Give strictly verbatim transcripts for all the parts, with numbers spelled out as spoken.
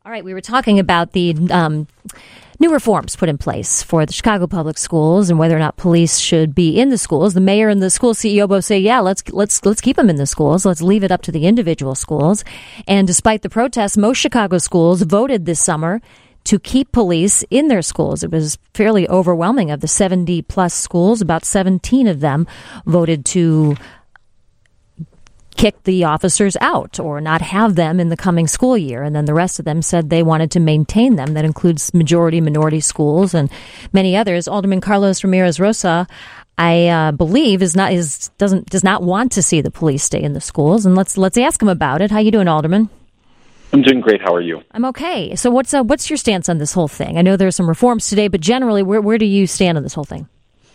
All right, we were talking about the um, new reforms put in place for the Chicago Public Schools and whether or not police should be in the schools. The mayor and the school C E O both say, yeah, let's let's let's keep them in the schools. Let's leave it up to the individual schools. And despite the protests, most Chicago schools voted this summer to keep police in their schools. It was fairly overwhelming. Of the seventy plus schools, about seventeen of them voted to kick the officers out or not have them in the coming school year. And then the rest of them said they wanted to maintain them. That includes majority minority schools and many others. Alderman Carlos Ramirez Rosa, I uh, believe, is not is doesn't does not want to see the police stay in the schools. And let's let's ask him about it. How you doing, Alderman? I'm doing great. How are you? I'm okay. So what's uh, what's your stance on this whole thing? I know there are some reforms today, but generally, where where do you stand on this whole thing?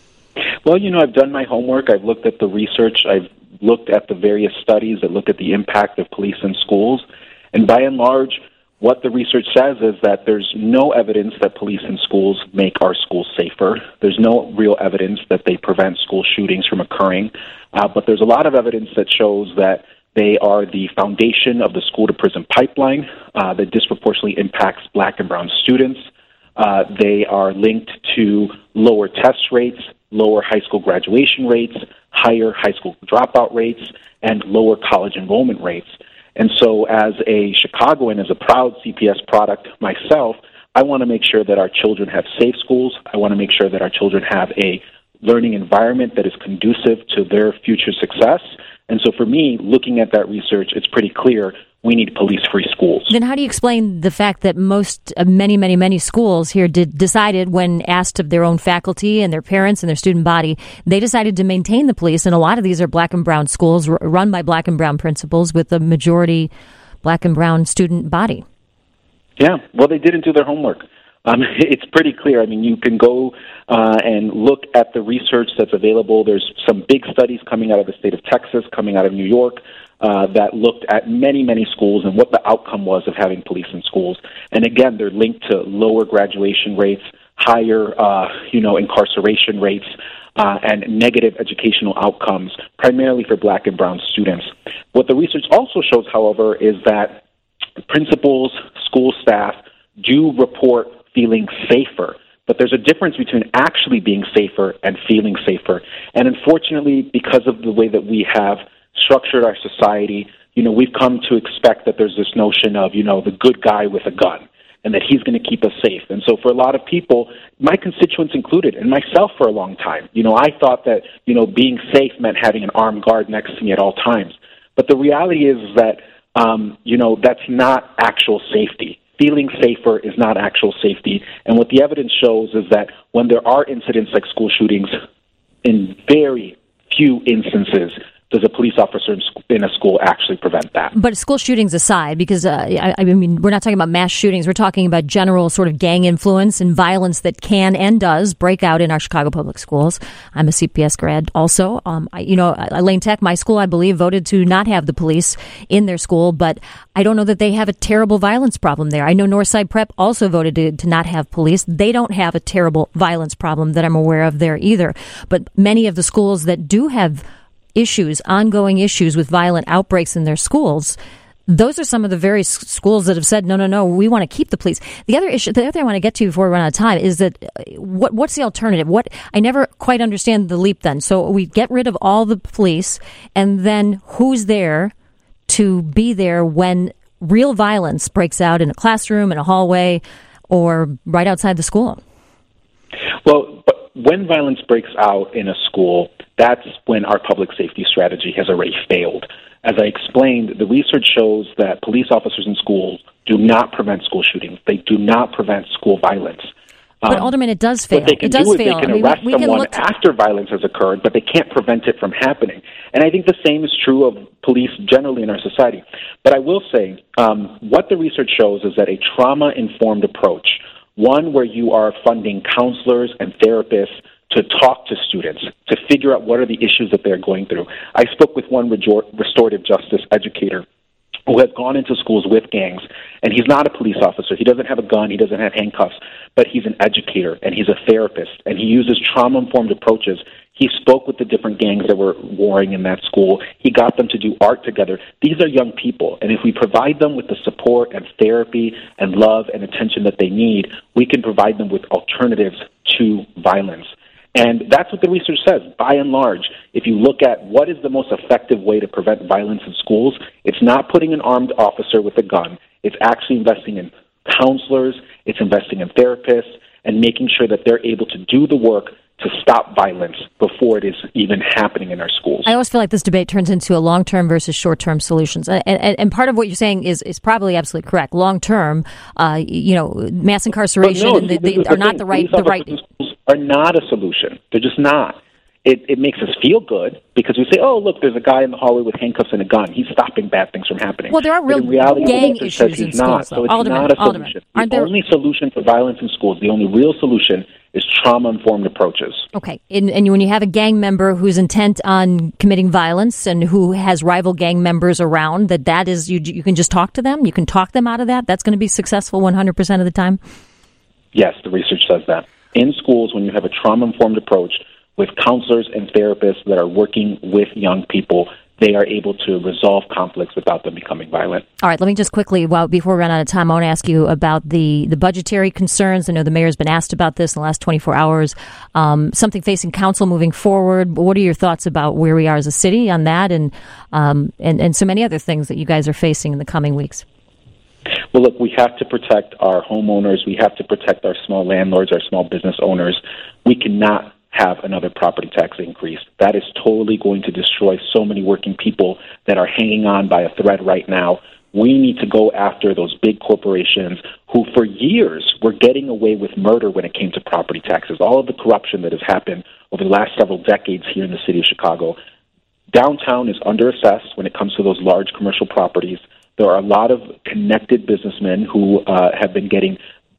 Well, you know, I've done my homework. I've looked at the research. I've looked at the various studies that look at the impact of police in schools. And by and large, what the research says is that there's no evidence that police in schools make our schools safer. There's no real evidence that they prevent school shootings from occurring. Uh, but there's a lot of evidence that shows that they are the foundation of the school-to-prison pipeline uh, that disproportionately impacts black and brown students. Uh, they are linked to lower test rates, lower high school graduation rates, higher high school dropout rates, and lower college enrollment rates. And so as a Chicagoan, as a proud C P S product myself, I want to make sure that our children have safe schools. I want to make sure that our children have a learning environment that is conducive to their future success. And so for me, looking at that research, it's pretty clear we need police-free schools. Then how do you explain the fact that most, uh, many, many, many schools here did decided, when asked of their own faculty and their parents and their student body, they decided to maintain the police, and a lot of these are black and brown schools r- run by black and brown principals with a majority black and brown student body? Yeah, well, they didn't do their homework. Um, it's pretty clear. I mean, you can go uh, and look at the research that's available. There's some big studies coming out of the state of Texas, coming out of New York, uh, that looked at many, many schools and what the outcome was of having police in schools. And again, they're linked to lower graduation rates, higher, uh, you know, incarceration rates, uh, and negative educational outcomes, primarily for black and brown students. What the research also shows, however, is that principals, school staff do report feeling safer. But there's a difference between actually being safer and feeling safer. And unfortunately, because of the way that we have structured our society, you know, we've come to expect that there's this notion of, you know, the good guy with a gun and that he's going to keep us safe. And so for a lot of people, my constituents included, and myself for a long time, you know, I thought that, you know, being safe meant having an armed guard next to me at all times. But the reality is that, um, you know, that's not actual safety. Feeling safer is not actual safety. And what the evidence shows is that when there are incidents like school shootings, in very few instances does a police officer in, sc- in a school actually prevent that. But school shootings aside, because uh, I, I mean, we're not talking about mass shootings. We're talking about general sort of gang influence and violence that can and does break out in our Chicago public schools. I'm a C P S grad also. Um, I, you know, Lane Tech, my school, I believe, voted to not have the police in their school, but I don't know that they have a terrible violence problem there. I know Northside Prep also voted to, to not have police. They don't have a terrible violence problem that I'm aware of there either. But many of the schools that do have issues, ongoing issues with violent outbreaks in their schools, those are some of the very s- schools that have said, no, no, no, we want to keep the police. The other issue, the other thing I want to get to before we run out of time is that uh, what what's the alternative? What I never quite understand the leap then. So we get rid of all the police, and then who's there to be there when real violence breaks out in a classroom, in a hallway, or right outside the school? Well, but when violence breaks out in a school, that's when our public safety strategy has already failed. As I explained, the research shows that police officers in schools do not prevent school shootings. They do not prevent school violence. But, um, Alderman, it does fail. What they can it does do is fail. they can I mean, arrest we, we someone can after violence has occurred, but they can't prevent it from happening. And I think the same is true of police generally in our society. But I will say, um, what the research shows is that a trauma-informed approach, one where you are funding counselors and therapists to talk to students, to figure out what are the issues that they're going through. I spoke with one restorative justice educator who has gone into schools with gangs, and he's not a police officer. He doesn't have a gun. He doesn't have handcuffs, but he's an educator, and he's a therapist, and he uses trauma-informed approaches. He spoke with the different gangs that were warring in that school. He got them to do art together. These are young people, and if we provide them with the support and therapy and love and attention that they need, we can provide them with alternatives to violence. And that's what the research says. By and large, if you look at what is the most effective way to prevent violence in schools, it's not putting an armed officer with a gun. It's actually investing in counselors, it's investing in therapists, and making sure that they're able to do the work to stop violence before it is even happening in our schools. I always feel like this debate turns into a long-term versus short-term solutions. And, and, and part of what you're saying is, is probably absolutely correct. Long-term, uh, you know, mass incarceration no, and the, they are not the right... the right. Are not a solution. They're just not. It, it makes us feel good because we say, oh, look, there's a guy in the hallway with handcuffs and a gun. He's stopping bad things from happening. Well, there are real reality, gang issues in not. schools. So it's Alderman, not a Alderman, solution. aren't the there... only solution for violence in schools, the only real solution is trauma-informed approaches. Okay, and, and when you have a gang member who's intent on committing violence and who has rival gang members around, that that is, you, you can just talk to them? You can talk them out of that? That's going to be successful one hundred percent of the time? Yes, the research says that. In schools, when you have a trauma-informed approach with counselors and therapists that are working with young people, they are able to resolve conflicts without them becoming violent. All right, let me just quickly, well, before we run out of time, I want to ask you about the, the budgetary concerns. I know the mayor's been asked about this in the last twenty-four hours. Um, something facing council moving forward. What are your thoughts about where we are as a city on that and, um, and, and so many other things that you guys are facing in the coming weeks? Well, look, we have to protect our homeowners. We have to protect our small landlords, our small business owners. We cannot have another property tax increase. That is totally going to destroy so many working people that are hanging on by a thread right now. We need to go after those big corporations who for years were getting away with murder when it came to property taxes. All of the corruption that has happened over the last several decades here in the city of Chicago. Downtown is underassessed when it comes to those large commercial properties. There are a lot of connected businessmen who uh, have been getting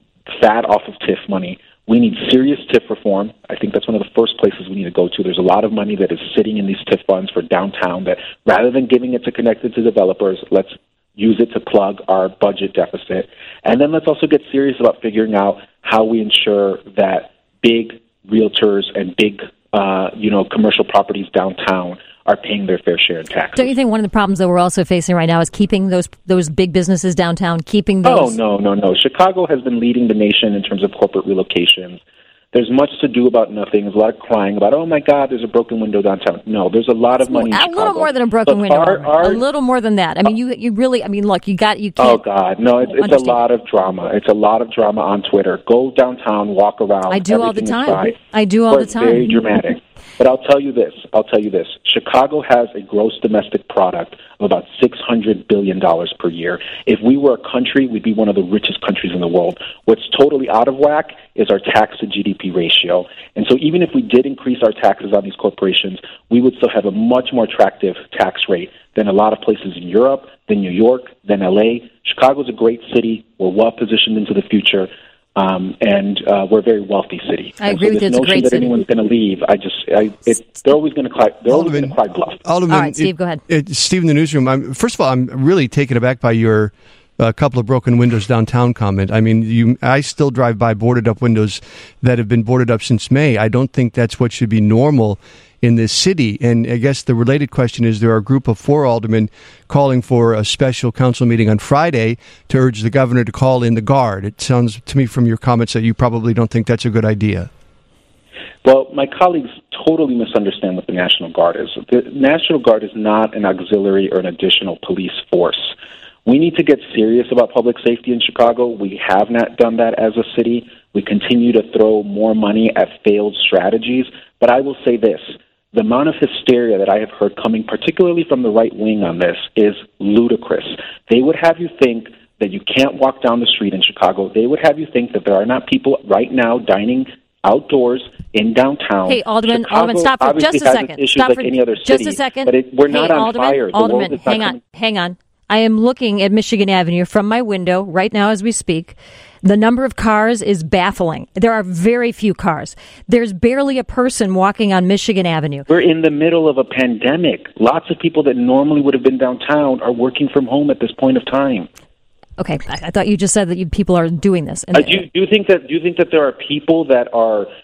fat off of T I F money. We need serious T I F reform. I think that's one of the first places we need to go to. There's a lot of money that is sitting in these T I F funds for downtown that rather than giving it to connected to developers, let's use it to plug our budget deficit. And then let's also get serious about figuring out how we ensure that big realtors and big uh, you know, commercial properties downtown are paying their fair share in taxes. Don't you think one of the problems that we're also facing right now is keeping those those big businesses downtown, keeping those... Oh, no, no, no. Chicago has been leading the nation in terms of corporate relocations. There's much to do about nothing. There's a lot of crying about, oh, my God, there's a broken window downtown. No, there's a lot of money in a Chicago. A little more than a broken Look, window. our, our, a little more than that. I mean, you you really, I mean, look, you got, you can't... Oh, God, no, it's, it's a lot of drama. It's a lot of drama on Twitter. Go downtown, walk around. I do all the time. I do all the time. It's very dramatic. But I'll tell you this. I'll tell you this. Chicago has a gross domestic product of about six hundred billion dollars per year. If we were a country, we'd be one of the richest countries in the world. What's totally out of whack is our tax to G D P ratio. And so even if we did increase our taxes on these corporations, we would still have a much more attractive tax rate than a lot of places in Europe, than New York, than L A. Chicago's a great city. We're well positioned into the future. Um, and uh, we're a very wealthy city. I and agree so with you. this It's a notion great that city. anyone's going to leave, I just, I, it, they're always going to cry. They're always going to cry bluff. Alderman, All right, Steve, it, go ahead. It, Steve in the newsroom. I'm, first of all, I'm really taken aback by your uh, couple of broken windows downtown comment. I mean, you, I still drive by boarded up windows that have been boarded up since May. I don't think that's what should be normal in this city. And I guess the related question is there are a group of four aldermen calling for a special council meeting on Friday to urge the governor to call in the Guard. It sounds to me from your comments that you probably don't think that's a good idea. Well, my colleagues totally misunderstand what the National Guard is. The National Guard is not an auxiliary or an additional police force. We need to get serious about public safety in Chicago. We have not done that as a city. We continue to throw more money at failed strategies. But I will say this. The amount of hysteria that I have heard coming, particularly from the right wing on this, is ludicrous. They would have you think that you can't walk down the street in Chicago. They would have you think that there are not people right now dining outdoors in downtown. Hey, Alderman, Chicago Alderman, stop for just a second. Stop like for any other just city, a second. But it, we're not hey, on Alderman, fire. The Alderman, world is hang not on, coming- hang on. I am looking at Michigan Avenue from my window right now as we speak. The number of cars is baffling. There are very few cars. There's barely a person walking on Michigan Avenue. We're in the middle of a pandemic. Lots of people that normally would have been downtown are working from home at this point of time. Okay, I, I thought you just said that you, people are doing this. And, uh, do, you, do you think that do you think that there are people that are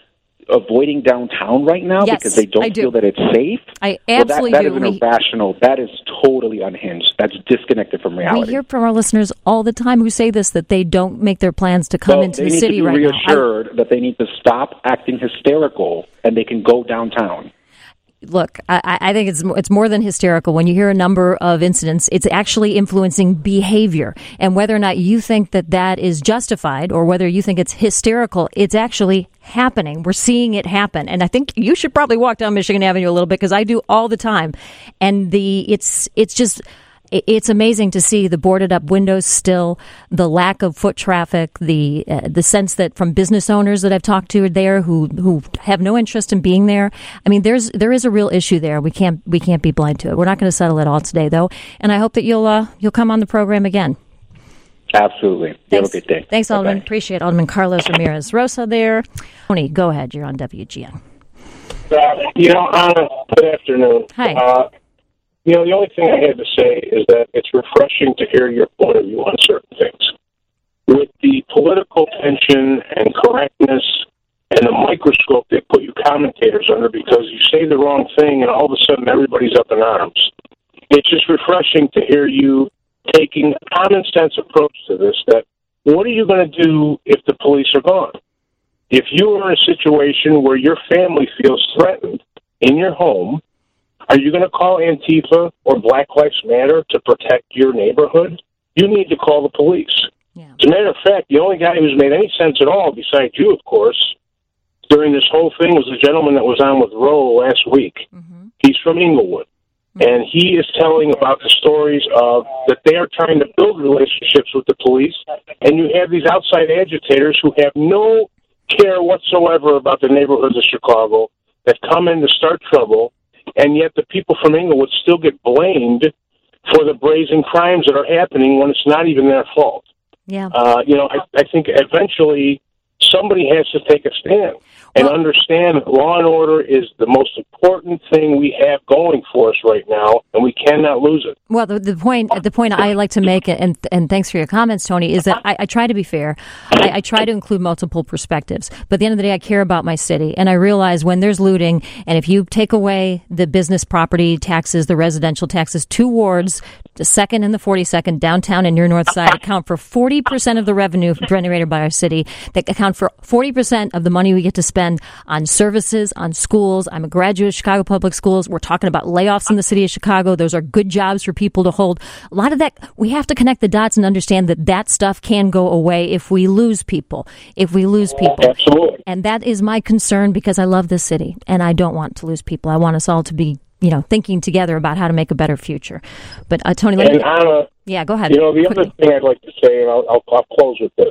avoiding downtown right now yes, because they don't I do. feel that it's safe. I absolutely well, that, that do. is an We, irrational. That is totally unhinged. That's disconnected from reality. we hear from our listeners all the time who say this, that they don't make their plans to come well, into the city right now. They need to be now. reassured I, that they need to stop acting hysterical and they can go downtown. Look, I, I think it's it's more than hysterical. When you hear a number of incidents, it's actually influencing behavior. And whether or not you think that that is justified or whether you think it's hysterical, it's actually happening. We're seeing it happen. And I think you should probably walk down Michigan Avenue a little bit because I do all the time. And the it's it's just... It's amazing to see the boarded up windows still, the lack of foot traffic, the uh, the sense that from business owners that I've talked to there who who have no interest in being there. I mean, there's there is a real issue there. We can't we can't be blind to it. We're not going to settle it all today, though. And I hope that you'll uh, you'll come on the program again. Absolutely. Thanks. Have a good day. Thanks, Alderman. Bye-bye. Appreciate it. Alderman Carlos Ramirez Rosa there. Tony, go ahead. You're on W G N. Uh, you know, Anna, good afternoon. Hi. Uh, You know, the only thing I had to say is that it's refreshing to hear your point of view on certain things. With the political tension and correctness and the microscope they put you commentators under because you say the wrong thing and all of a sudden everybody's up in arms. It's just refreshing to hear you taking a common sense approach to this, that what are you going to do if the police are gone? If you are in a situation where your family feels threatened in your home, are you going to call Antifa or Black Lives Matter to protect your neighborhood? You need to call the police. Yeah. As a matter of fact, the only guy who's made any sense at all, besides you, of course, during this whole thing was the gentleman that was on with Roe last week. Mm-hmm. He's from Inglewood. Mm-hmm. And he is telling about the stories of that they are trying to build relationships with the police, and you have these outside agitators who have no care whatsoever about the neighborhoods of Chicago that come in to start trouble. And yet the people from Inglewood still get blamed for the brazen crimes that are happening when it's not even their fault. Yeah. Uh, you know, I, I think eventually somebody has to take a stand and well, understand that law and order is the most important thing we have going for us right now, and we cannot lose it. Well, the, the point the point I like to make, and and thanks for your comments, Tony, is that I, I try to be fair. I, I try to include multiple perspectives. But at the end of the day, I care about my city, and I realize when there's looting, and if you take away the business property taxes, the residential taxes, two wards, the second and the forty-second, downtown and near North Side, account for forty percent of the revenue generated by our city. They account for forty percent of the money we get to spend on services, on schools. I'm a graduate of Chicago Public Schools. We're talking about layoffs in the city of Chicago. Those are good jobs for people to hold. A lot of that, we have to connect the dots and understand that that stuff can go away if we lose people, if we lose people. Absolutely. And that is my concern because I love this city and I don't want to lose people. I want us all to be, you know, thinking together about how to make a better future. But uh, Tony, let and me, Anna, yeah, go ahead. You know, the quickly. other thing I'd like to say, and I'll, I'll, I'll close with this.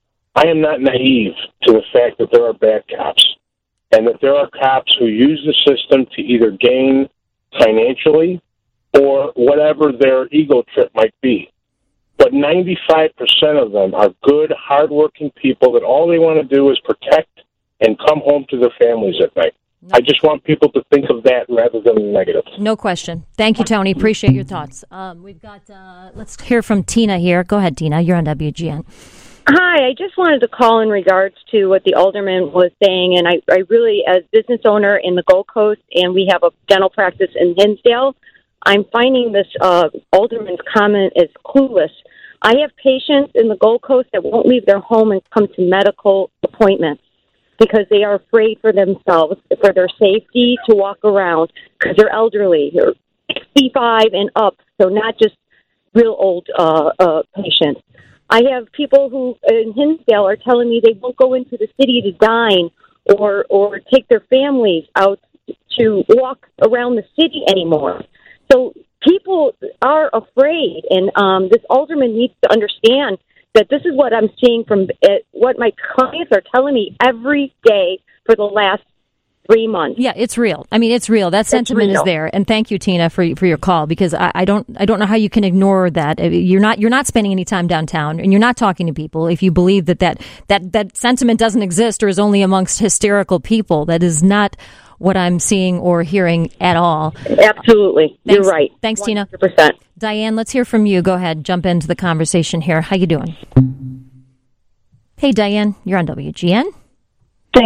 I am not naive to the fact that there are bad cops and that there are cops who use the system to either gain financially or whatever their ego trip might be. But ninety-five percent of them are good, hardworking people that all they want to do is protect and come home to their families at night. No. I just want people to think of that rather than the negative. No question. Thank you, Tony. Appreciate your thoughts. Um, we've got, uh, let's hear from Tina here. Go ahead, Tina. You're on W G N. Hi, I just wanted to call in regards to what the alderman was saying, and I, I really, as business owner in the Gold Coast, and we have a dental practice in Hinsdale, I'm finding this uh, alderman's comment is clueless. I have patients in the Gold Coast that won't leave their home and come to medical appointments because they are afraid for themselves, for their safety, to walk around because they're elderly. They're sixty-five and up, so not just real old uh, uh, patients. I have people who in Hinsdale are telling me they won't go into the city to dine or or take their families out to walk around the city anymore. So people are afraid, and um, this alderman needs to understand that this is what I'm seeing from uh, what my clients are telling me every day for the last three months. Yeah, it's real. I mean, it's real. That sentiment is there. And thank you, Tina, for for your call, because I, I don't I don't know how you can ignore that. You're not you're not spending any time downtown, and you're not talking to people if you believe that that that, that sentiment doesn't exist or is only amongst hysterical people. That is not what I'm seeing or hearing at all. Absolutely. Thanks, You're right. Thanks, one hundred percent. Tina. Diane, let's hear from you. Go ahead. Jump into the conversation here. How you doing? Hey, Diane. You're on W G N. Thanks.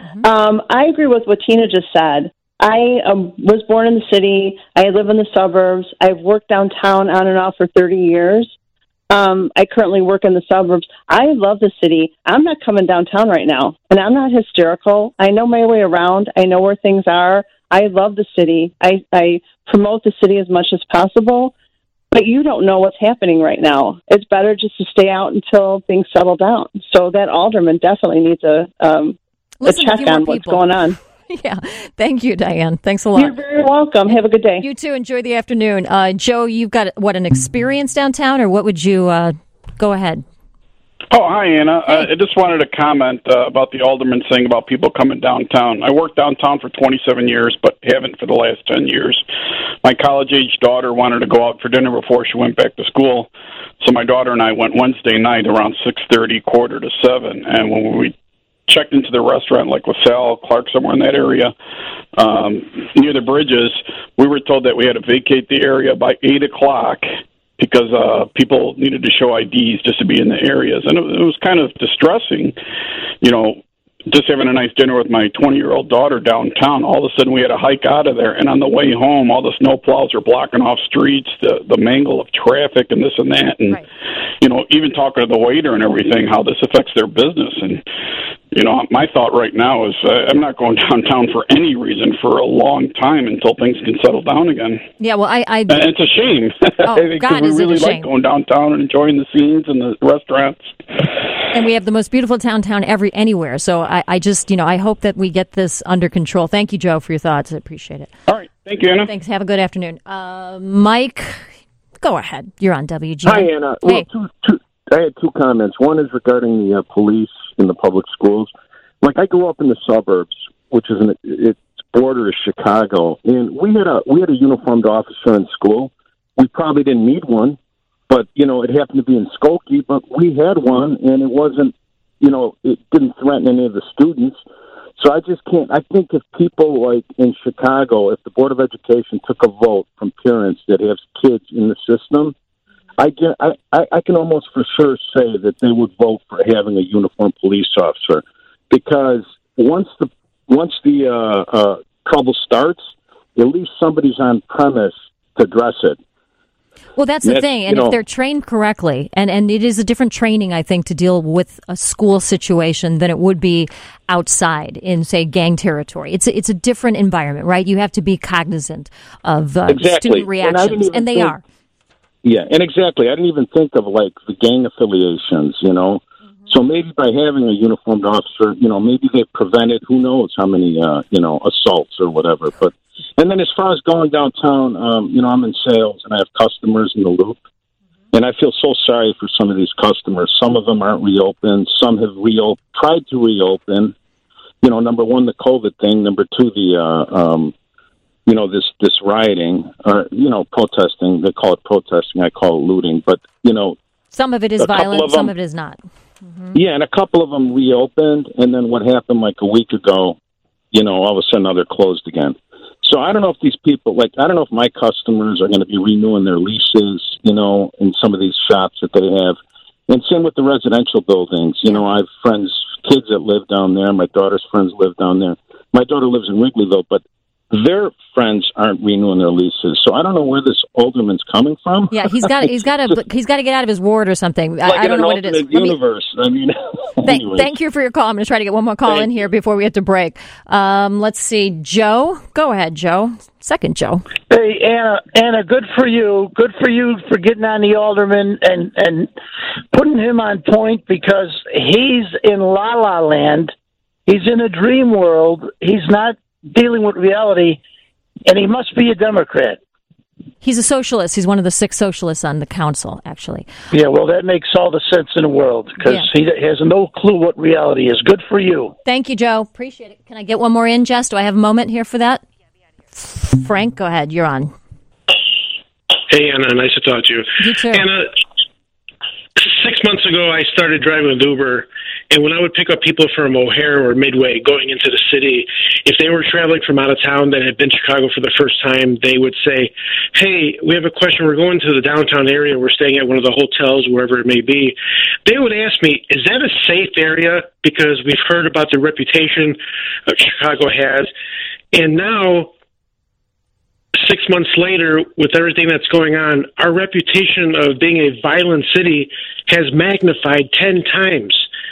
Um, I agree with what Tina just said. I um, was born in the city. I live in the suburbs. I've worked downtown on and off for thirty years. Um, I currently work in the suburbs. I love the city. I'm not coming downtown right now, and I'm not hysterical. I know my way around. I know where things are. I love the city. I, I promote the city as much as possible, but you don't know what's happening right now. It's better just to stay out until things settle down. So that alderman definitely needs a, um, a check on what's going on. Yeah. Thank you, Diane. Thanks a lot. You're very welcome. Have a good day. You too. Enjoy the afternoon. Uh, Joe, you've got, what, an experience downtown, or what would you, uh, go ahead. Oh, hi, Anna. Hey. Uh, I just wanted to comment uh, about the alderman saying about people coming downtown. I worked downtown for twenty-seven years, but haven't for the last ten years. My college-age daughter wanted to go out for dinner before she went back to school, so my daughter and I went Wednesday night around six thirty, quarter to seven, and when we checked into the restaurant, like LaSalle, Clark, somewhere in that area, um, near the bridges, we were told that we had to vacate the area by eight o'clock because uh, people needed to show I Ds just to be in the areas. And it, it was kind of distressing, you know, just having a nice dinner with my twenty-year-old daughter downtown. All of a sudden, we had to hike out of there. And on the way home, all the snowplows are blocking off streets, the, the mangle of traffic and this and that. And, right. you know, even talking to the waiter and everything, how this affects their business. And, you know, my thought right now is uh, I'm not going downtown for any reason for a long time until things can settle down again. Yeah, well, I... I... And it's a shame. Oh, God, we is really it a like shame. going downtown and enjoying the scenes and the restaurants. And we have the most beautiful downtown every anywhere. So I, I just, you know, I hope that we get this under control. Thank you, Joe, for your thoughts. I appreciate it. All right. Thank you, Anna. Thanks. Have a good afternoon. Uh, Mike, go ahead. You're on W G N. Hi, Anna. Hey. Well, two, two, I had two comments. One is regarding the uh, police in the public schools. Like, I grew up in the suburbs, which is an it's border of Chicago, and we had a we had a uniformed officer in school. We probably didn't need one, but you know, it happened to be in Skokie. But we had one, and it wasn't, you know, it didn't threaten any of the students. So I just can't. I think if people like in Chicago, if the Board of Education took a vote from parents that have kids in the system, I get, I, I, I can almost for sure say that they would vote for having a uniformed police officer. Because once the once the uh, uh, trouble starts, at least somebody's on premise to address it. Well, that's the That's, thing. And you know, if they're trained correctly, and, and it is a different training, I think, to deal with a school situation than it would be outside in, say, gang territory. It's a, it's a different environment, right? You have to be cognizant of uh, exactly. student reactions, and, and they think, are. Yeah, and exactly. I didn't even think of, like, the gang affiliations, you know. So maybe by having a uniformed officer, you know, maybe they prevented who knows how many, uh, you know, assaults or whatever. But and then as far as going downtown, um, you know, I'm in sales and I have customers in the Loop, and I feel so sorry for some of these customers. Some of them aren't reopened. Some have reopened, tried to reopen. You know, number one, the COVID thing. Number two, the uh, um, you know, this this rioting or you know, protesting. They call it protesting. I call it looting. But you know, some of it is violent. Of some of it is not. Mm-hmm. Yeah, and a couple of them reopened, and then what happened like a week ago, you know, all of a sudden now they're closed again. So I don't know if these people, like, I don't know if my customers are going to be renewing their leases, you know, in some of these shops that they have. And same with the residential buildings. You know, I have friends, kids that live down there. My daughter's friends live down there. My daughter lives in Wrigleyville, but their friends aren't renewing their leases, so I don't know where this alderman's coming from. Yeah, he's got he's got to he's got to get out of his ward or something. Like I, I don't know what it is. Universe. Me, I mean, thank, thank you for your call. I'm going to try to get one more call thank in here you. before we have to break. Um, let's see, Joe. Go ahead, Joe. Second, Joe. Hey, Anna. Anna, good for you. Good for you for getting on the alderman and and putting him on point because he's in La La Land. He's in a dream world. He's not dealing with reality, and he must be a Democrat. He's a socialist. He's one of the six socialists on the council, actually. Yeah, well, that makes all the sense in the world because yeah. he has no clue what reality is. Good for you. Thank you, Joe. Appreciate it. Can I get one more in, Jess? Do I have a moment here for that? Frank, go ahead. You're on. Hey, Anna. Nice to talk to you. You too. Anna, six months ago, I started driving with Uber, And when I would pick up people from O'Hare or Midway going into the city, if they were traveling from out of town that had been to Chicago for the first time, they would say, hey, we have a question. We're going to the downtown area. We're staying at one of the hotels, wherever it may be. They would ask me, is that a safe area? Because we've heard about the reputation uh, Chicago has. And now, six months later, with everything that's going on, our reputation of being a violent city has magnified ten times.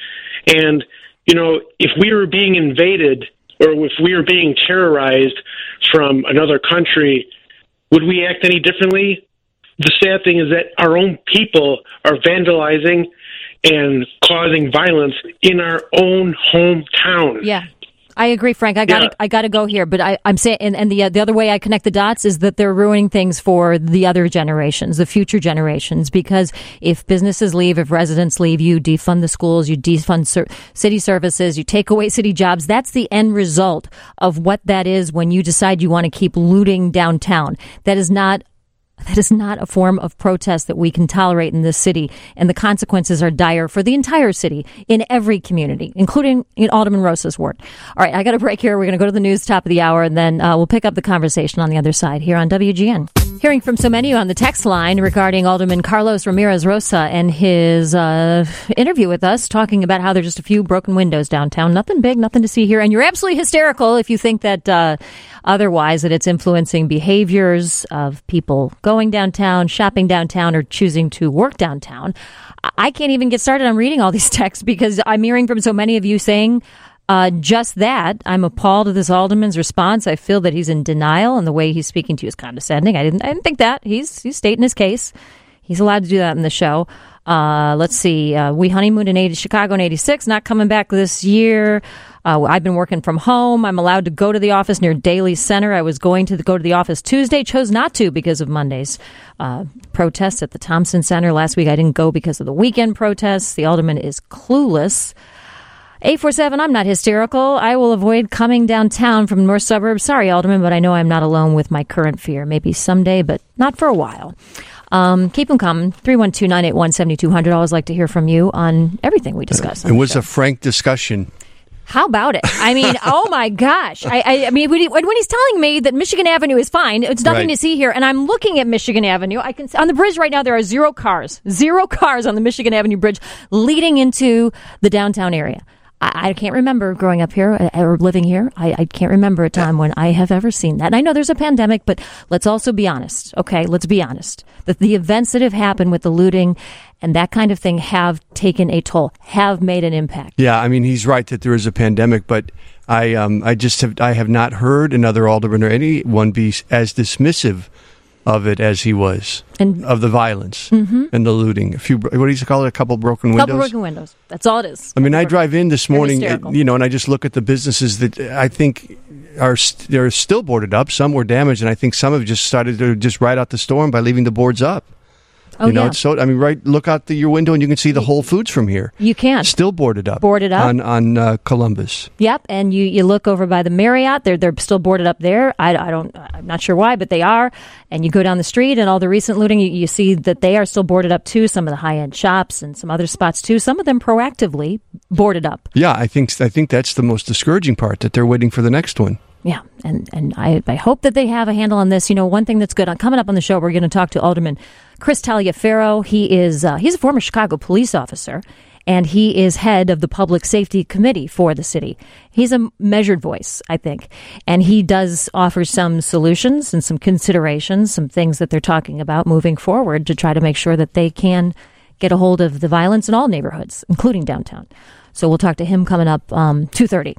And, you know, if we were being invaded or if we were being terrorized from another country, would we act any differently? The sad thing is that our own people are vandalizing and causing violence in our own hometown. Yeah. I agree, Frank. I got Yeah. I got to go here, but I, I'm saying, and, and the uh, the other way I connect the dots is that they're ruining things for the other generations, the future generations. Because if businesses leave, if residents leave, you defund the schools, you defund ser- city services, you take away city jobs. That's the end result of what that is when you decide you want to keep looting downtown. That is not. That is not a form of protest that we can tolerate in this city, and the consequences are dire for the entire city, in every community, including in Alderman Rosa's ward. All right, I got a break here. We're going to go to the news top of the hour, and then uh, we'll pick up the conversation on the other side here on W G N. Hearing from so many on the text line regarding Alderman Carlos Ramirez Rosa and his uh, interview with us, talking about how there's just a few broken windows downtown. Nothing big, nothing to see here. And you're absolutely hysterical if you think that uh, otherwise, that it's influencing behaviors of people going downtown, shopping downtown, or choosing to work downtown. I can't even get started on reading all these texts because I'm hearing from so many of you saying uh, just that. I'm appalled at this alderman's response. I feel that he's in denial, and the way he's speaking to you is condescending. I didn't, I didn't think that. He's, he's stating his case. He's allowed to do that in the show. Uh, let's see. Uh, we honeymooned in eighty, Chicago in eighty-six, not coming back this year. Uh, I've been working from home. I'm allowed to go to the office near Daly Center. I was going to the, go to the office Tuesday, chose not to because of Monday's uh, protests at the Thompson Center. Last week I didn't go because of the weekend protests. The alderman is clueless. eight four seven, I'm not hysterical. I will avoid coming downtown from north suburbs. Sorry, Alderman, but I know I'm not alone with my current fear. Maybe someday, but not for a while. Um, keep them coming. three one two, nine eight one, seven two zero zero. Always like to hear from you on everything we discuss. It was a frank discussion. How about it? I mean, oh my gosh. I, I, I mean, when, he, when he's telling me that Michigan Avenue is fine, it's nothing Right. to see here, and I'm looking at Michigan Avenue. I can on the bridge right now, there are zero cars, zero cars on the Michigan Avenue bridge leading into the downtown area. I, I can't remember growing up here or living here. I, I can't remember a time when I have ever seen that. And I know there's a pandemic, but let's also be honest. Okay, let's be honest. That the events that have happened with the looting and that kind of thing have taken a toll, have made an impact. Yeah, I mean, he's right that there is a pandemic, but I um, I just have, I have not heard another alderman or anyone be as dismissive of it as he was, and, of the violence mm-hmm. and the looting. A few, what do you call it, a couple broken windows? Couple broken windows. That's all it is. I mean, I drive in this morning, hysterical. you know, and I just look at the businesses that I think are st- they're still boarded up. Some were damaged, and I think some have just started to just ride out the storm by leaving the boards up. Oh, you know, yeah. it's so. I mean, right. Look out the, your window, and you can see the Whole Foods from here. You can still boarded up, boarded up on on uh, Columbus. Yep, and you, you look over by the Marriott. They're they're still boarded up there. I, I don't. I'm not sure why, but they are. And you go down the street, and all the recent looting, you, you see that they are still boarded up too. Some of the high end shops and some other spots too. Some of them proactively boarded up. Yeah, I think I think that's the most discouraging part, that they're waiting for the next one. Yeah, and, and I, I hope that they have a handle on this. You know, one thing that's good, coming up on the show, we're going to talk to Alderman Chris Taliaferro. He is uh, he's a former Chicago police officer, and he is head of the Public Safety Committee for the city. He's a measured voice, I think, and he does offer some solutions and some considerations, some things that they're talking about moving forward to try to make sure that they can get a hold of the violence in all neighborhoods, including downtown. So we'll talk to him coming up um, two thirty.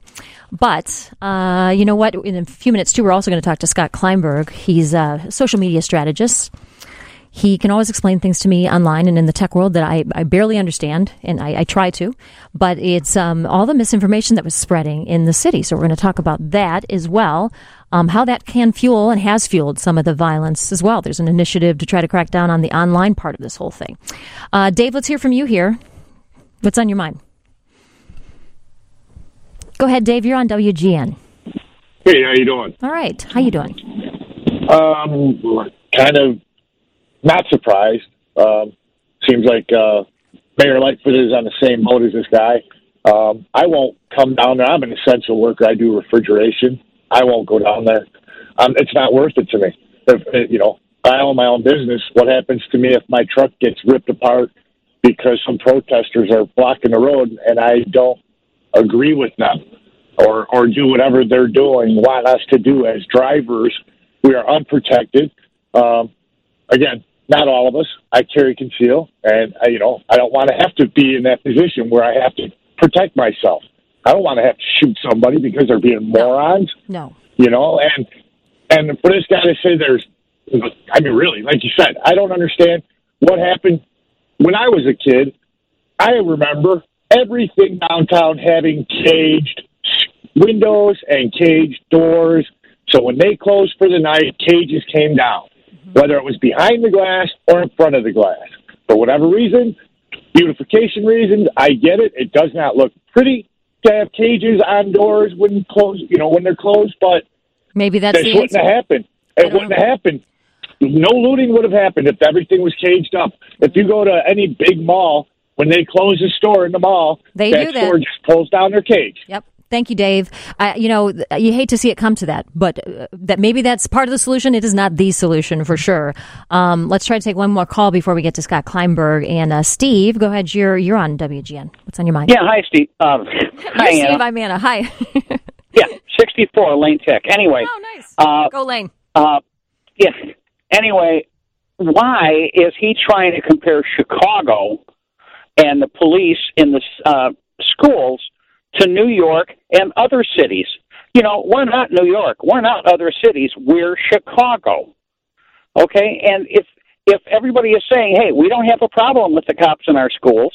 But uh, you know what? In a few minutes, too, we're also going to talk to Scott Kleinberg. He's a social media strategist. He can always explain things to me online and in the tech world that I, I barely understand, and I, I try to. But it's um, all the misinformation that was spreading in the city. So we're going to talk about that as well, um, how that can fuel and has fueled some of the violence as well. There's an initiative to try to crack down on the online part of this whole thing. Uh, Dave, let's hear from you here. What's on your mind? Go ahead, Dave. You're on W G N. Hey, how you doing? All right. How you doing? Um, kind of not surprised. Um, seems like uh, Mayor Lightfoot is on the same boat as this guy. Um, I won't come down there. I'm an essential worker. I do refrigeration. I won't go down there. Um, it's not worth it to me. If, you know, I own my own business. What happens to me if my truck gets ripped apart because some protesters are blocking the road and I don't agree with them or, or do whatever they're doing, want us to do as drivers? We are unprotected. Um, again, not all of us. I carry conceal, and, I, you know, I don't want to have to be in that position where I have to protect myself. I don't want to have to shoot somebody because they're being morons. No. You know, and and for this guy to say there's, I mean, really, like you said, I don't understand what happened when I was a kid. I remember everything downtown having caged windows and caged doors. So when they closed for the night, cages came down, whether it was behind the glass or in front of the glass. For whatever reason, beautification reasons, I get it. It does not look pretty to have cages on doors when closed, you know, when they're closed, but maybe that's this the wouldn't answer. have happened. It wouldn't know. have happened. No looting would have happened if everything was caged up. If you go to any big mall, when they close a store in the mall, they that do that. store just pulls down their cage. Yep. Thank you, Dave. Uh, you know, you hate to see it come to that, but uh, that maybe that's part of the solution. It is not the solution for sure. Um, let's try to take one more call before we get to Scott Kleinberg. And uh, Steve, go ahead. You're you're on W G N. What's on your mind? Yeah, hi, Steve. Um, hi, Steve. Anna. I'm Anna. Hi. Yeah, sixty-four, Lane Tech. Anyway. Oh, nice. Uh, go Lane. Uh, yeah. Anyway, why is he trying to compare Chicago and the police in the uh, schools to New York and other cities? You know, we're not New York. We're not other cities. We're Chicago. Okay? And if if everybody is saying, hey, we don't have a problem with the cops in our schools,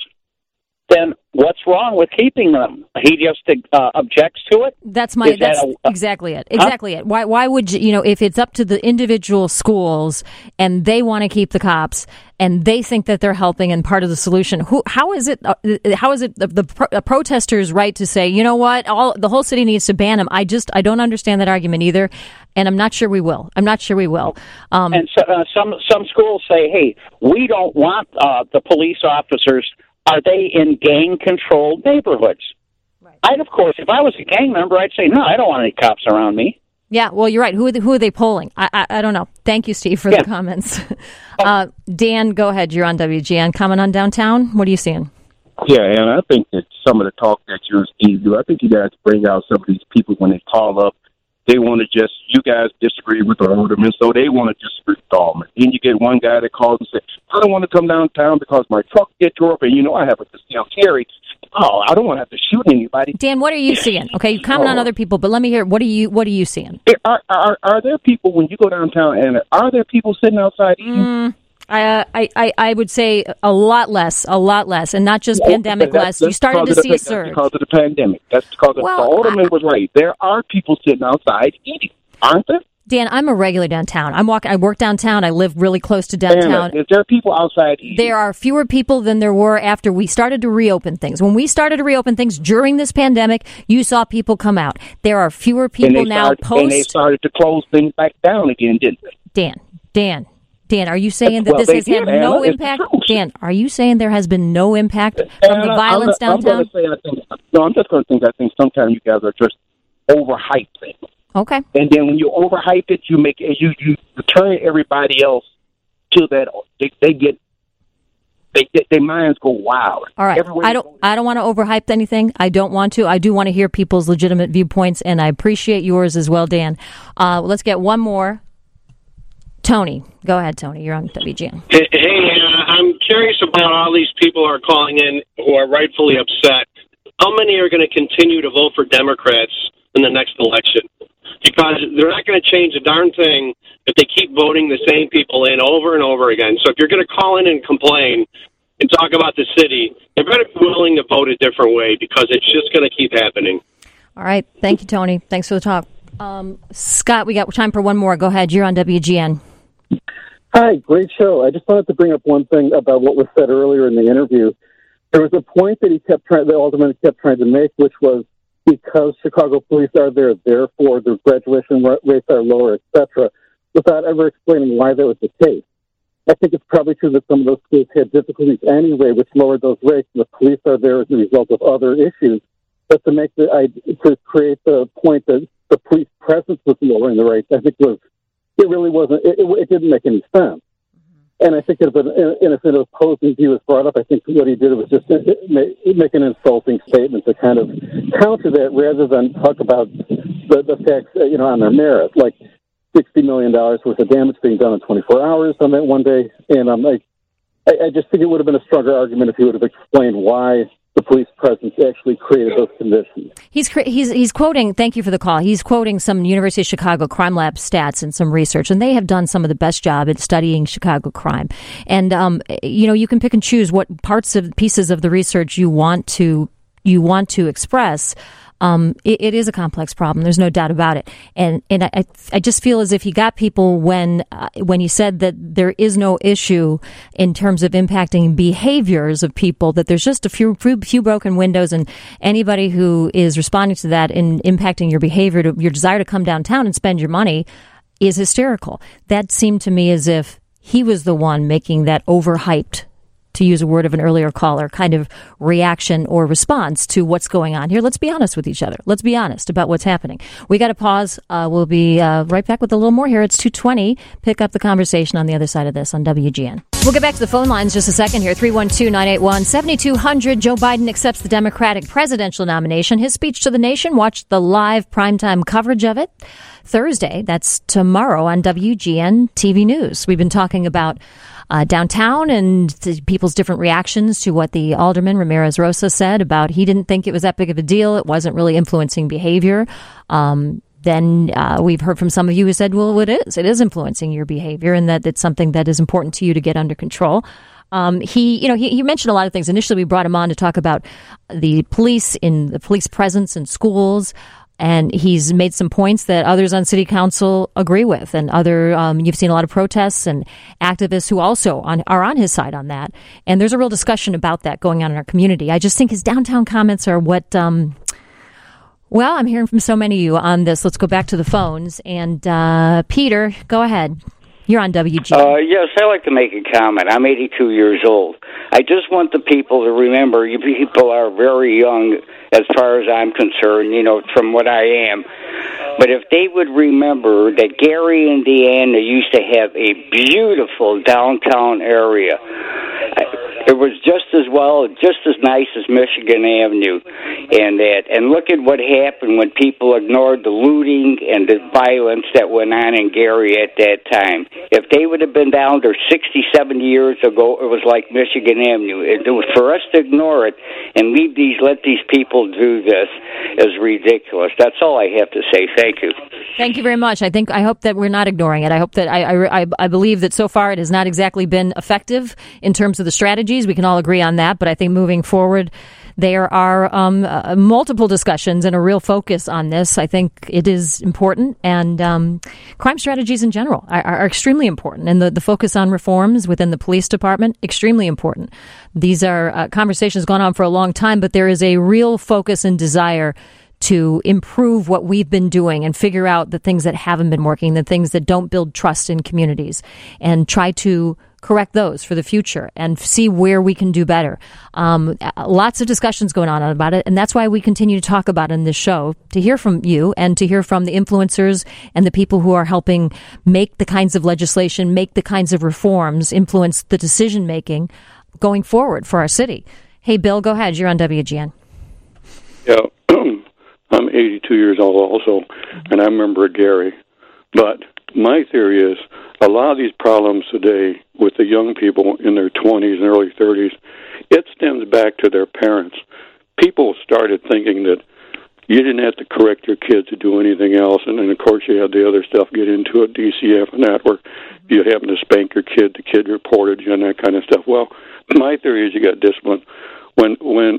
then what's wrong with keeping them? He just uh, objects to it? That's my. Is That's that a, exactly it. Exactly huh? it. Why? Why would you? You know, if it's up to the individual schools and they want to keep the cops and they think that they're helping and part of the solution, who? How is it? Uh, how is it the, the, pro, the protesters' right to say, you know what? All the whole city needs to ban them. I just I don't understand that argument either, and I'm not sure we will. I'm not sure we will. Um, and so, uh, some some schools say, hey, we don't want uh, the police officers. Are they in gang-controlled neighborhoods? Right. I'd, of course, if I was a gang member, I'd say, no, I don't want any cops around me. Yeah, well, you're right. Who are, the, who are they polling? I, I I don't know. Thank you, Steve, for yeah. the comments. uh, Dan, go ahead. You're on W G N. Comment on downtown. What are you seeing? Yeah, and I think that some of the talk that you and Steve do, I think you guys bring out some of these people when they call up. They want to just, you guys disagree with the alderman, so they want to disagree with the alderman. Then you get one guy that calls and says, I don't want to come downtown because my truck gets tore up, and you know I have a concealed carry. Oh, I don't want to have to shoot anybody. Dan, what are you seeing? Okay, you comment oh. on other people, but let me hear, what are you What are you seeing? Are, are, are there people, when you go downtown, and are there people sitting outside eating? Mm. Uh, I, I, I would say a lot less, a lot less, and not just well, pandemic that's, less. That's you started to the, see a that's surge. because of the pandemic. That's because of, well, the alderman I, was right. There are people sitting outside eating, aren't there? Dan, I'm a regular downtown. I'm walk. I work downtown. I live really close to downtown. Is there people outside eating? There are fewer people than there were after we started to reopen things. When we started to reopen things during this pandemic, you saw people come out. There are fewer people now started, post. And they started to close things back down again, didn't they? Dan, Dan. Dan, are you saying that well, this has did, had Anna, no impact? Dan, are you saying there has been no impact from Anna, the violence I'm, downtown? I'm say, I think, no, I'm just going to think I think sometimes you guys are just overhyped things. Okay. And then when you overhype it, you make you you turn everybody else to that. They, they get they, they their minds go wild. All right. Everywhere I don't I don't want to overhype anything. I don't want to. I do want to hear people's legitimate viewpoints, and I appreciate yours as well, Dan. Uh, let's get one more. Tony, go ahead, Tony. You're on W G N. Hey, hey uh, I'm curious about all these people who are calling in who are rightfully upset. How many are going to continue to vote for Democrats in the next election? Because they're not going to change a darn thing if they keep voting the same people in over and over again. So if you're going to call in and complain and talk about the city, you better be willing to vote a different way because it's just going to keep happening. All right. Thank you, Tony. Thanks for the talk. Um, Scott, we got time for one more. Go ahead. You're on W G N. Hi, great show. I just wanted to bring up one thing about what was said earlier in the interview. There was a point that he kept trying, the alderman kept trying to make, which was because Chicago police are there, therefore their graduation rates are lower, et cetera, without ever explaining why that was the case. I think it's probably true that some of those schools had difficulties anyway, which lowered those rates. And the police are there as a result of other issues. But to make the I, to create the point that the police presence was lowering the rates, I think was it really wasn't. It, it, it didn't make any sense. And I think if an, if an opposing view was brought up, I think what he did was just make an insulting statement to kind of counter that, rather than talk about the, the facts, you know, on their merit, like sixty million dollars worth of damage being done in twenty-four hours on that one day. And I'm like, I, I just think it would have been a stronger argument if he would have explained why the police presence actually created those conditions. He's he's he's quoting. Thank you for the call. He's quoting some University of Chicago Crime Lab stats and some research, and they have done some of the best job at studying Chicago crime. And um, you know, you can pick and choose what parts of pieces of the research you want to you want to express. Um, it, it is a complex problem. There's no doubt about it. And and I I just feel as if he got people when uh, when he said that there is no issue in terms of impacting behaviors of people, that there's just a few few, few broken windows, and anybody who is responding to that and impacting your behavior, to your desire to come downtown and spend your money, is hysterical. That seemed to me as if he was the one making that overhyped, to use a word of an earlier caller, kind of reaction or response to what's going on here. Let's be honest with each other. Let's be honest about what's happening. We got to pause. Uh, we'll be uh, right back with a little more here. It's two twenty. Pick up the conversation on the other side of this on W G N. We'll get back to the phone lines just a second here. three one two, nine eight one, seven two zero zero. Joe Biden accepts the Democratic presidential nomination. His speech to the nation. Watch the live primetime coverage of it Thursday. That's tomorrow on W G N T V News. We've been talking about Uh, downtown and people's different reactions to what the alderman Ramirez Rosa said about he didn't think it was that big of a deal. It wasn't really influencing behavior. Um, then uh, we've heard from some of you who said, well, it is. It is influencing your behavior, and that it's something that is important to you to get under control. Um, he, you know, he, he mentioned a lot of things. Initially, we brought him on to talk about the police in the police presence in schools. And he's made some points that others on city council agree with, and other um, you've seen a lot of protests and activists who also on, are on his side on that. And there's a real discussion about that going on in our community. I just think his downtown comments are what. Um, well, I'm hearing from so many of you on this. Let's go back to the phones. And uh, Peter, go ahead. You're on W G. Uh, yes, I like to make a comment. I'm eighty-two years old. I just want the people to remember, you people are very young as far as I'm concerned, you know, from what I am. But if they would remember that Gary, Indiana used to have a beautiful downtown area. It was just as well, just as nice as Michigan Avenue, and that. And look at what happened when people ignored the looting and the violence that went on in Gary at that time. If they would have been down there sixty, seventy years ago, it was like Michigan Avenue. It was for us to ignore it and leave these, let these people do this is ridiculous. That's all I have to say. Thank you. Thank you very much. I think I hope that we're not ignoring it. I hope that I I, I believe that so far it has not exactly been effective in terms of the strategies. We can all agree on that, but I think moving forward, there are um, uh, multiple discussions and a real focus on this. I think it is important, and um, crime strategies in general are, are extremely important, and the, the focus on reforms within the police department, extremely important. These are uh, conversations going on for a long time, but there is a real focus and desire to improve what we've been doing and figure out the things that haven't been working, the things that don't build trust in communities, and try to correct those for the future and see where we can do better. Um, lots of discussions going on about it, and that's why we continue to talk about it in this show, to hear from you and to hear from the influencers and the people who are helping make the kinds of legislation, make the kinds of reforms, influence the decision-making going forward for our city. Hey, Bill, go ahead. You're on W G N. Yeah, I'm eighty-two years old also, and I remember Gary. But my theory is a lot of these problems today with the young people in their twenties and early thirties, it stems back to their parents. People started thinking that you didn't have to correct your kids to do anything else, and then, of course, you had the other stuff get into it, D C F and that, where you happen to spank your kid, the kid reported you, and that kind of stuff. Well, my theory is you got discipline. When, when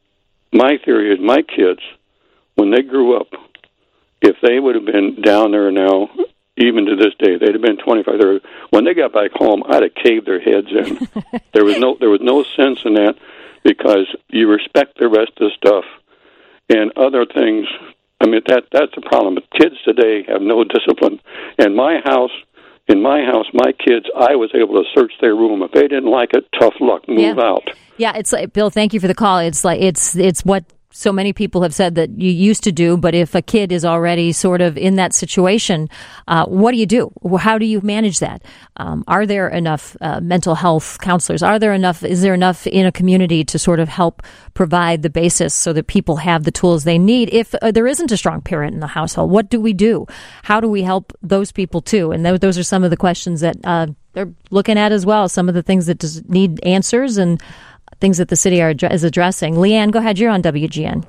my theory is my kids, when they grew up, if they would have been down there now, even to this day, they'd have been twenty-five, thirty. When they got back home, I'd have caved their heads in. there was no there was no sense in that, because you respect the rest of the stuff and other things. I mean, that that's the problem. Kids today have no discipline. And my house In my house, my kids, I was able to search their room. If they didn't like it, tough luck, move yeah. out. Yeah, it's like, Bill, thank you for the call. It's like it's it's what so many people have said that you used to do, but if a kid is already sort of in that situation, uh, what do you do? How do you manage that? Um, are there enough uh, mental health counselors? Are there enough? Is there enough in a community to sort of help provide the basis so that people have the tools they need? If uh, there isn't a strong parent in the household, what do we do? How do we help those people too? And th- those are some of the questions that uh, they're looking at as well. Some of the things that does need answers and things that the city are is addressing. Leanne, go ahead. You're on W G N.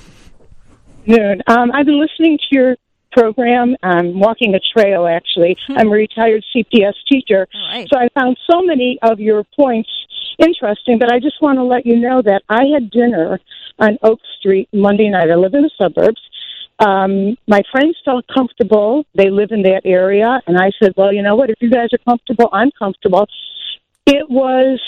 Good. Um, I've been listening to your program. I'm walking a trail, actually. Hmm. I'm a retired C P S teacher. Right. So I found so many of your points interesting, but I just want to let you know that I had dinner on Oak Street Monday night. I live in the suburbs. Um, my friends felt comfortable. They live in that area. And I said, well, you know what? If you guys are comfortable, I'm comfortable. It was,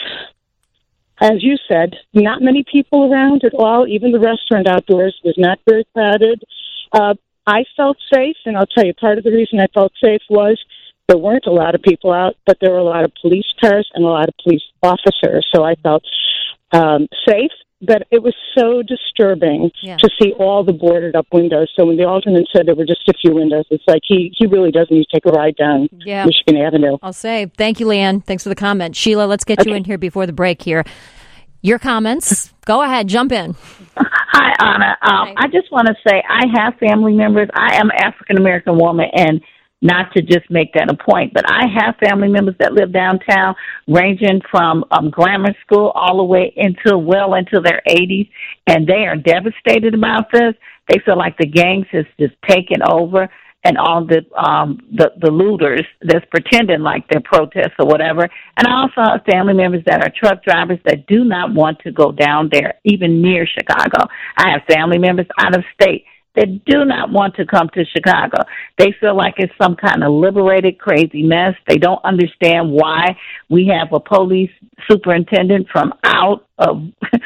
as you said, not many people around at all. Even the restaurant outdoors was not very crowded. Uh, I felt safe, and I'll tell you, part of the reason I felt safe was there weren't a lot of people out, but there were a lot of police cars and a lot of police officers. So I felt um, safe, but it was so disturbing yeah. to see all the boarded up windows. So when the alderman said there were just a few windows, it's like he, he really does need to take a ride down yeah. Michigan Avenue. I'll say. Thank you, Leanne. Thanks for the comment. Sheila, let's get okay. you in here before the break here. Your comments. Go ahead. Jump in. Hi, Anna. Um, I just want to say I have family members. I am an African-American woman, and not to just make that a point, but I have family members that live downtown, ranging from um, grammar school all the way into well into their eighties, and they are devastated about this. They feel like the gangs has just taken over, and all the um the, the looters that's pretending like they're protests or whatever. And I also have family members that are truck drivers that do not want to go down there, even near Chicago. I have family members out of state that do not want to come to Chicago. They feel like it's some kind of liberated, crazy mess. They don't understand why we have a police superintendent from out of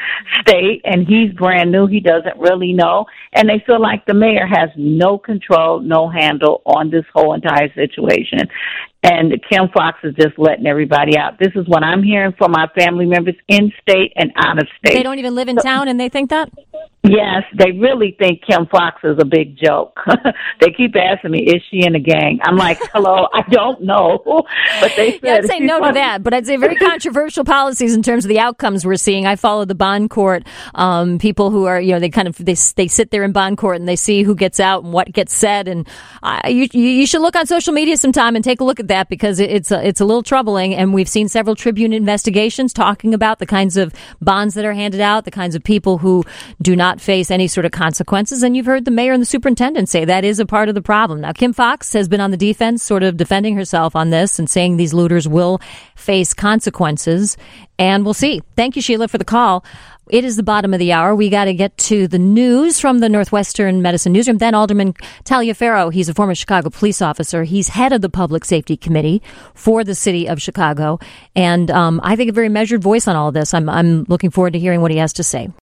state, and he's brand new. He doesn't really know. And they feel like the mayor has no control, no handle on this whole entire situation. And Kim Foxx is just letting everybody out. This is what I'm hearing from my family members in state and out of state. They don't even live in so, town, and they think that? Yes, they really think Kim Foxx is a big joke. They keep asking me, is she in a gang? I'm like, hello, I don't know. But they said, yeah, I'd say no to that, but I'd say very controversial policies in terms of the outcomes we're seeing. I follow the bond court, um, people who are, you know, they kind of, they they sit there in bond court and they see who gets out and what gets said. And uh, you you should look on social media sometime and take a look at that, because it's a, it's a little troubling. And we've seen several Tribune investigations talking about the kinds of bonds that are handed out, the kinds of people who do not face any sort of consequences. And you've heard the mayor and the superintendent say that is a part of the problem. Now, Kim Foxx has been on the defense, sort of defending herself on this and saying these looters will face consequences. And we'll see. Thank you, Sheila, for the call. It is the bottom of the hour. We got to get to the news from the Northwestern Medicine Newsroom. Then Alderman Taliaferro, he's a former Chicago police officer. He's head of the Public Safety Committee for the city of Chicago. And um, I think a very measured voice on all of this. I'm, I'm looking forward to hearing what he has to say.